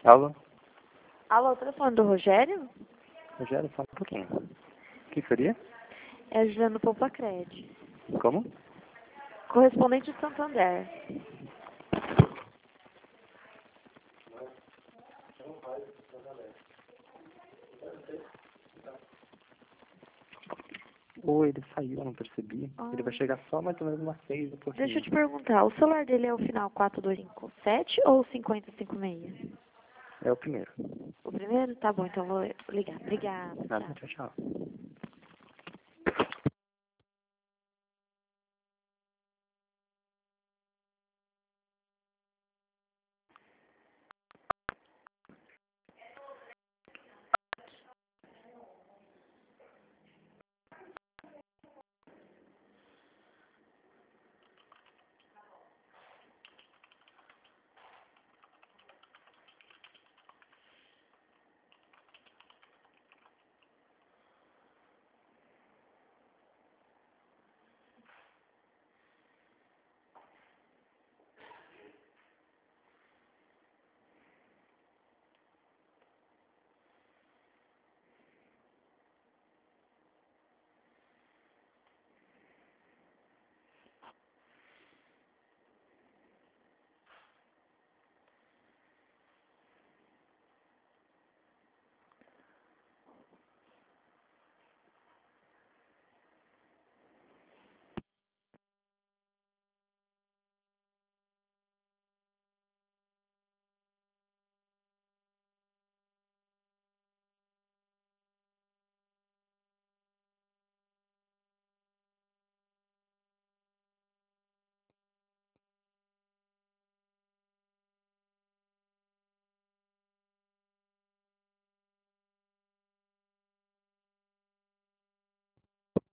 Alô? Alô, o telefone do Rogério? Rogério, só um pouquinho. O que seria? É a Juliana Poupacred, Como? correspondente de Santander. Ou ele saiu, eu não percebi. Ah. Ele vai chegar só mais ou menos umas 6 e pouquinho. Deixa eu te perguntar, o celular dele é o final 4257 ou 5056? É o primeiro. O primeiro? Tá bom, então eu vou ligar. Obrigada. Nada, Tchau. tchau, tchau.